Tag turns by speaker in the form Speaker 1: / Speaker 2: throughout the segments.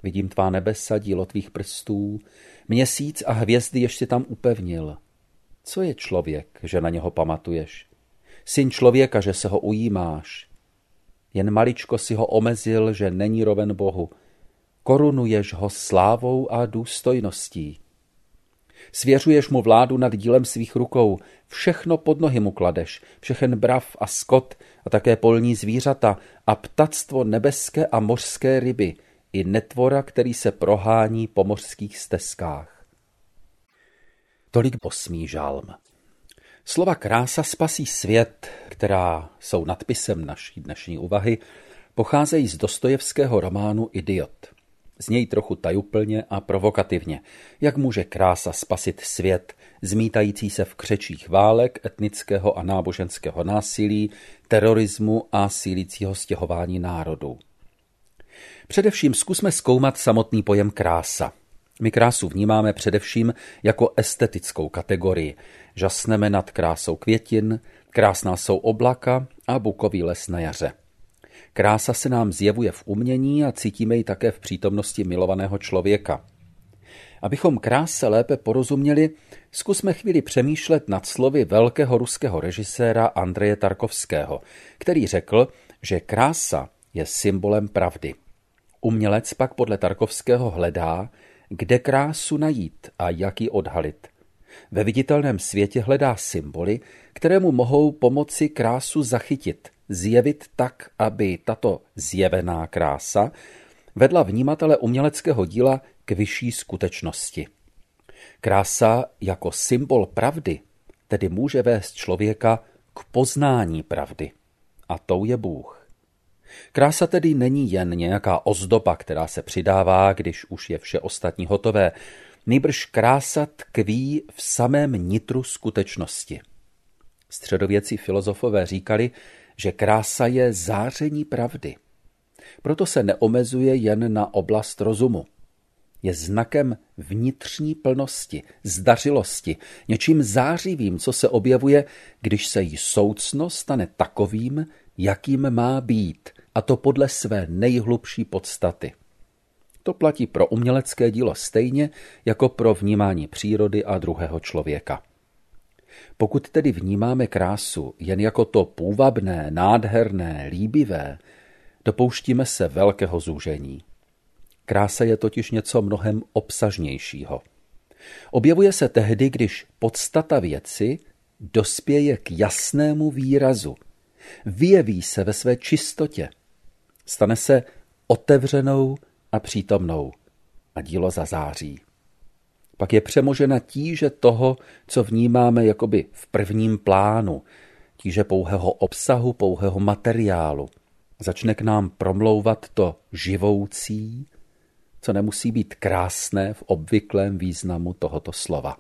Speaker 1: Vidím tvá nebesa, dílo tvých prstů, měsíc a hvězdy ještě tam upevnil. Co je člověk, že na něho pamatuješ? Syn člověka, že se ho ujímáš. Jen maličko si ho omezil, že není roven Bohu. Korunuješ ho slávou a důstojností. Svěřuješ mu vládu nad dílem svých rukou, všechno pod nohy mu kladeš, všechen brav a skot a také polní zvířata a ptactvo nebeské a mořské ryby, i netvora, který se prohání po mořských stezkách. Tolik 8. žalm. Slova krása spasí svět, která jsou nadpisem naší dnešní úvahy, pocházejí z Dostojevského románu Idiot. Znějí trochu tajuplně a provokativně. Jak může krása spasit svět, zmítající se v křečích válek, etnického a náboženského násilí, terorismu a sílícího stěhování národů? Především zkusme zkoumat samotný pojem krása. My krásu vnímáme především jako estetickou kategorii. Žasneme nad krásou květin, krásná jsou oblaka a bukový les na jaře. Krása se nám zjevuje v umění a cítíme ji také v přítomnosti milovaného člověka. Abychom kráse lépe porozuměli, zkusme chvíli přemýšlet nad slovy velkého ruského režiséra Andreje Tarkovského, který řekl, že krása je symbolem pravdy. Umělec pak podle Tarkovského hledá, kde krásu najít a jak ji odhalit. Ve viditelném světě hledá symboly, které mu mohou pomoci krásu zachytit, zjevit tak, aby tato zjevená krása vedla vnímatele uměleckého díla k vyšší skutečnosti. Krása jako symbol pravdy tedy může vést člověka k poznání pravdy. A tou je Bůh. Krása tedy není jen nějaká ozdoba, která se přidává, když už je vše ostatní hotové. Nýbrž krása tkví v samém nitru skutečnosti. Středověcí filozofové říkali, že krása je záření pravdy. Proto se neomezuje jen na oblast rozumu. Je znakem vnitřní plnosti, zdařilosti, něčím zářivým, co se objevuje, když se jí soucno stane takovým, jakým má být, a to podle své nejhlubší podstaty. To platí pro umělecké dílo stejně jako pro vnímání přírody a druhého člověka. Pokud tedy vnímáme krásu jen jako to půvabné, nádherné, líbivé, dopouštíme se velkého zúžení. Krása je totiž něco mnohem obsažnějšího. Objevuje se tehdy, když podstata věci dospěje k jasnému výrazu, vyjeví se ve své čistotě, stane se otevřenou a přítomnou a dílo zazáří. Pak je přemožena tíže toho, co vnímáme jakoby v prvním plánu, tíže pouhého obsahu, pouhého materiálu. Začne k nám promlouvat to živoucí, co nemusí být krásné v obvyklém významu tohoto slova.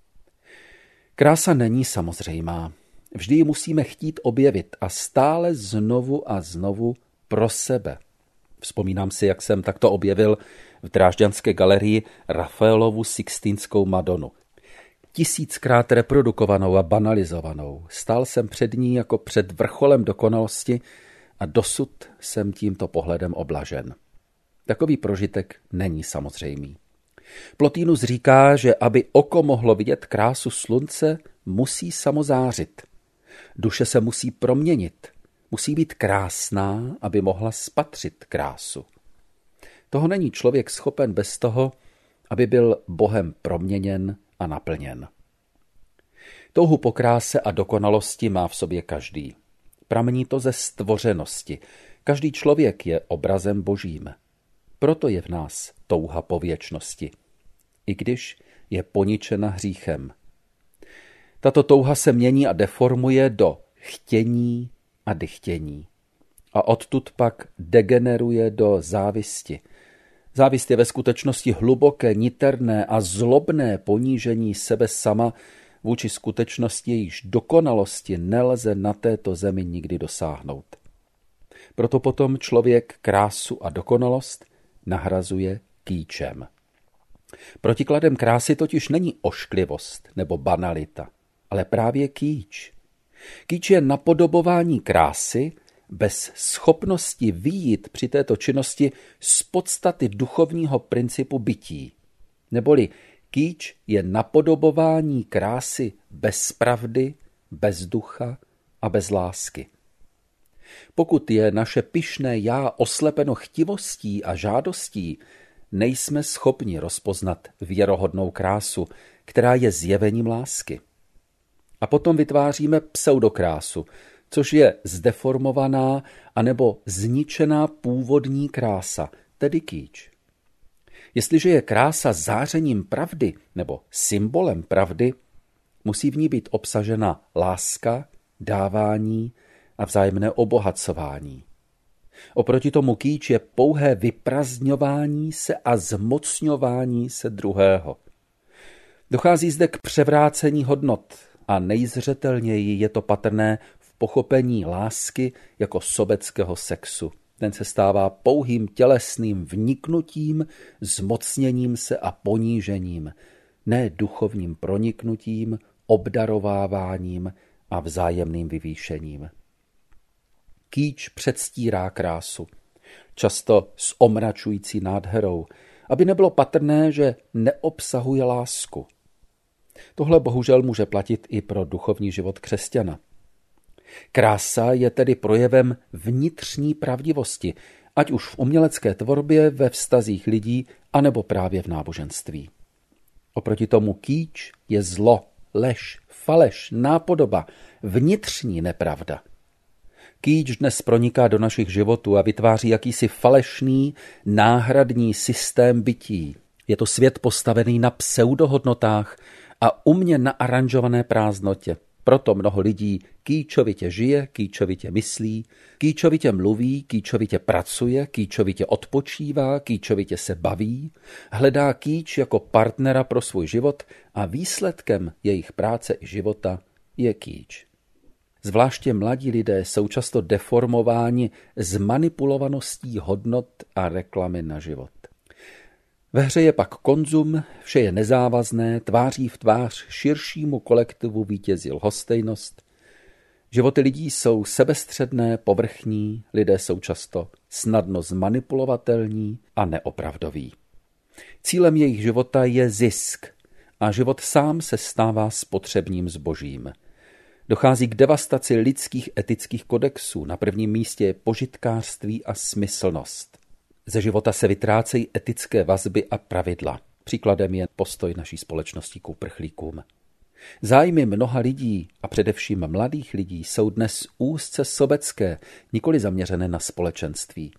Speaker 1: Krása není samozřejmá. Vždy ji musíme chtít objevit a stále znovu a znovu pro sebe. Vzpomínám si, jak jsem takto objevil v Drážďanské galerii Rafaelovu Sixtínskou Madonu. 1000krát reprodukovanou a banalizovanou. Stál jsem před ní jako před vrcholem dokonalosti a dosud jsem tímto pohledem oblažen. Takový prožitek není samozřejmý. Plotinus říká, že aby oko mohlo vidět krásu slunce, musí samozářit. Duše se musí proměnit, musí být krásná, aby mohla spatřit krásu. Toho není člověk schopen bez toho, aby byl Bohem proměněn a naplněn. Touhu po kráse a dokonalosti má v sobě každý. Pramení to ze stvořenosti. Každý člověk je obrazem Božím. Proto je v nás touha po věčnosti, i když je poničena hříchem. Tato touha se mění a deformuje do chtění a dychtění. A odtud pak degeneruje do závisti. Závist je ve skutečnosti hluboké, niterné a zlobné ponížení sebe sama vůči skutečnosti, jejíž dokonalosti nelze na této zemi nikdy dosáhnout. Proto potom člověk krásu a dokonalost nahrazuje kýčem. Protikladem krásy totiž není ošklivost nebo banalita, ale právě kýč. Kýč je napodobování krásy bez schopnosti vyjít při této činnosti z podstaty duchovního principu bytí. Neboli kýč je napodobování krásy bez pravdy, bez ducha a bez lásky. Pokud je naše pyšné já oslepeno chtivostí a žádostí, nejsme schopni rozpoznat věrohodnou krásu, která je zjevením lásky. A potom vytváříme pseudokrásu, což je zdeformovaná anebo zničená původní krása, tedy kýč. Jestliže je krása zářením pravdy nebo symbolem pravdy, musí v ní být obsažena láska, dávání a vzájemné obohacování. Oproti tomu kýč je pouhé vyprazdňování se a zmocňování se druhého. Dochází zde k převrácení hodnot a nejzřetelněji je to patrné v pochopení lásky jako sobeckého sexu. Ten se stává pouhým tělesným vniknutím, zmocněním se a ponížením, ne duchovním proniknutím, obdarováváním a vzájemným vyvýšením. Kýč předstírá krásu, často s omračující nádherou, aby nebylo patrné, že neobsahuje lásku. Tohle bohužel může platit i pro duchovní život křesťana. Krása je tedy projevem vnitřní pravdivosti, ať už v umělecké tvorbě, ve vztazích lidí, anebo právě v náboženství. Oproti tomu kýč je zlo, lež, faleš, nápodoba, vnitřní nepravda. Kýč dnes proniká do našich životů a vytváří jakýsi falešný, náhradní systém bytí. Je to svět postavený na pseudohodnotách a umně naaranžované prázdnotě. Proto mnoho lidí kýčovitě žije, kýčovitě myslí, kýčovitě mluví, kýčovitě pracuje, kýčovitě odpočívá, kýčovitě se baví, hledá kýč jako partnera pro svůj život a výsledkem jejich práce i života je kýč. Zvláště mladí lidé jsou často deformováni zmanipulovaností hodnot a reklamy na život. Ve hře je pak konzum, vše je nezávazné, tváří v tvář širšímu kolektivu vítězí lhostejnost. Životy lidí jsou sebestředné, povrchní, lidé jsou často snadno zmanipulovatelní a neopravdoví. Cílem jejich života je zisk a život sám se stává spotřebním zbožím. Dochází k devastaci lidských etických kodexů, na prvním místě je požitkářství a smyslnost. Ze života se vytrácejí etické vazby a pravidla. Příkladem je postoj naší společnosti k uprchlíkům. Zájmy mnoha lidí a především mladých lidí jsou dnes úzce sobecké, nikoli zaměřené na společenství.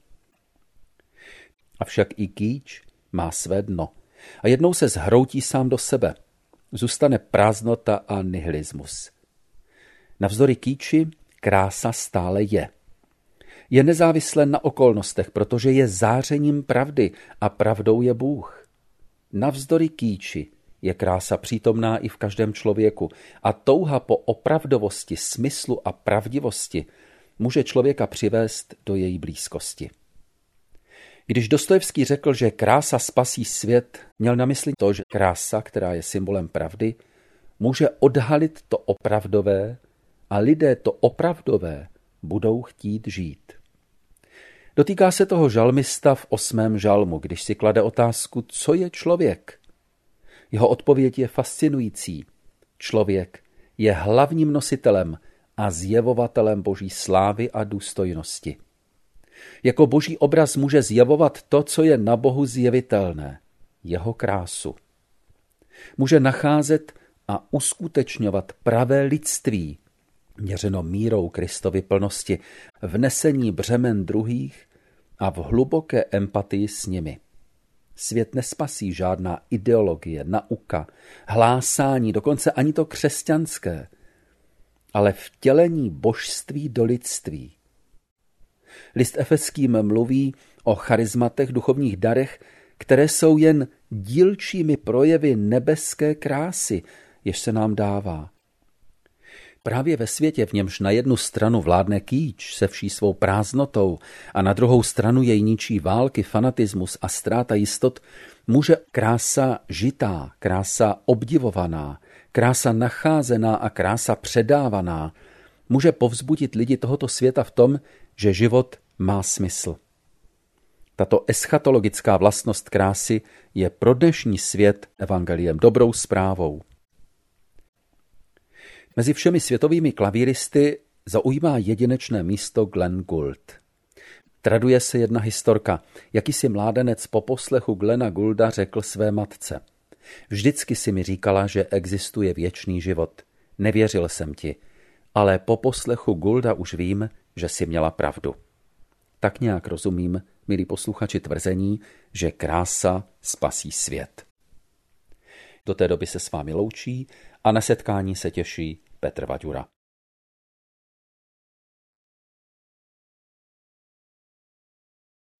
Speaker 1: Avšak i kýč má své dno a jednou se zhroutí sám do sebe. Zůstane prázdnota a nihilismus. Navzdory kýči krása stále je. Je nezávislé na okolnostech, protože je zářením pravdy a pravdou je Bůh. Navzdory kýči je krása přítomná i v každém člověku a touha po opravdovosti, smyslu a pravdivosti může člověka přivést do její blízkosti. Když Dostojevský řekl, že krása spasí svět, měl na mysli to, že krása, která je symbolem pravdy, může odhalit to opravdové a lidé to opravdové budou chtít žít. Dotýká se toho žalmista v 8. žalmu, když si klade otázku, co je člověk. Jeho odpověď je fascinující. Člověk je hlavním nositelem a zjevovatelem Boží slávy a důstojnosti. Jako Boží obraz může zjevovat to, co je na Bohu zjevitelné, jeho krásu. Může nacházet a uskutečňovat pravé lidství, měřeno mírou Kristovy plnosti, v nesení břemen druhých a v hluboké empatii s nimi. Svět nespasí žádná ideologie, nauka, hlásání, dokonce ani to křesťanské, ale vtělení božství do lidství. List Efeským mluví o charizmatech, duchovních darech, které jsou jen dílčími projevy nebeské krásy, jež se nám dává. Právě ve světě, v němž na jednu stranu vládne kýč se vší svou prázdnotou a na druhou stranu jej ničí války, fanatismus a ztráta jistot, může krása žitá, krása obdivovaná, krása nacházená a krása předávaná, může povzbudit lidi tohoto světa v tom, že život má smysl. Tato eschatologická vlastnost krásy je pro dnešní svět evangeliem, dobrou zprávou. Mezi všemi světovými klavíristy zaujímá jedinečné místo Glenn Gould. Traduje se jedna historka, jakýsi mládenec po poslechu Glena Goulda řekl své matce: Vždycky si mi říkala, že existuje věčný život. Nevěřil jsem ti, ale po poslechu Goulda už vím, že si měla pravdu. Tak nějak rozumím, milí posluchači, tvrzení, že krása spasí svět. Do té doby se s vámi loučí a na setkání se těší Petr Vaďura.